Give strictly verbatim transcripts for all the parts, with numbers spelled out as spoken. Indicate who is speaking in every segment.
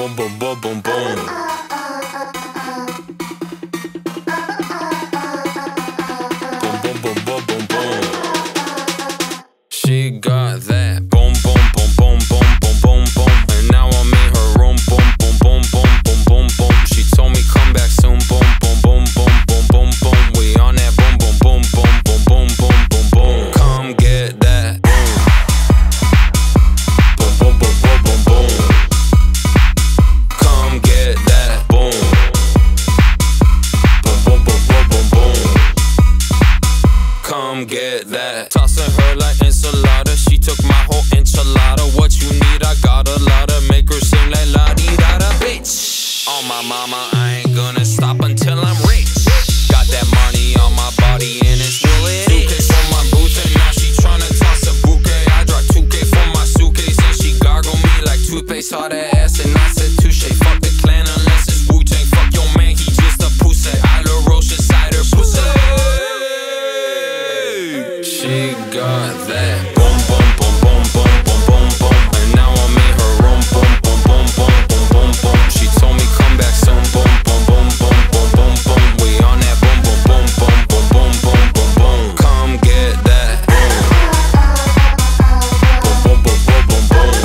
Speaker 1: boom, boom, boom, boom, boom. Boom, boom, boom, boom, boom, boom. She got that boom, boom, boom, boom, boom, boom, boom, boom. And now I'm in her room, boom, boom, boom, boom, boom, boom, boom. She told me come back soon, boom, boom, boom, boom, boom, boom, boom. We on that boom, boom, boom, boom, boom, boom, boom, boom, boom. Come get that boom, boom, boom, boom, boom, boom, boom. Come get that boom, boom, boom, boom, boom, boom, boom. Come get that. Tossing her like enchilada. She took my whole enchilada. What you need, I got a lot of. Make her sing like la di da da, bitch. On my mama, I ain't gonna stop until I'm rich. Got that money on my body and it's real it is. two K for my boots and now she tryna toss a bouquet. I dropped two K for my suitcase and she gargled me like toothpaste. Saw that ass and I said touche. Fuck the clan unless it's Wu-Tang. Fuck your man, he just a pussy. I love roast inside her pussy. She got that boom, boom, boom, boom, boom, boom, boom, boom. And now I'm in her room, boom, boom, boom, boom, boom, boom, boom. She told me come back soon, boom, boom, boom, boom, boom, boom, boom. We on that boom, boom, boom, boom, boom, boom, boom, boom, boom. Come get that boom, boom, boom, boom, boom, boom, boom.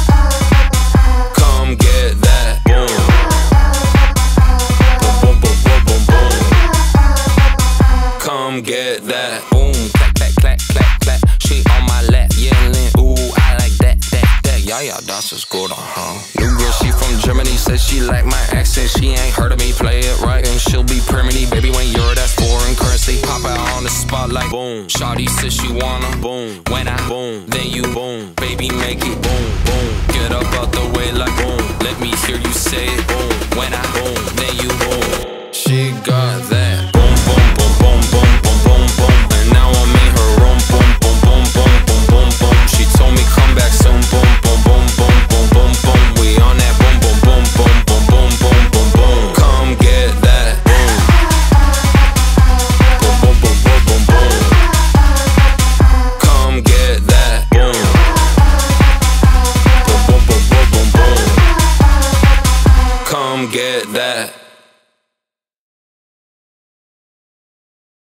Speaker 1: Come get that boom, boom, boom, boom, boom, boom, boom. Come get that boom, clap, clap, clap, clap, clap. She on my lap, yelling, ooh, I like that, that, that. Yeah, yeah, das ist gut, huh? New girl, she from Germany, says she like my accent. She ain't heard of me, play it right, and she'll be permanently. Baby, when you're that's foreign currency, pop out on the spot like boom. Shawty says she wanna boom. When I boom, then you boom. Baby, make it boom, boom. Get up out the way like boom. Let me hear you say it.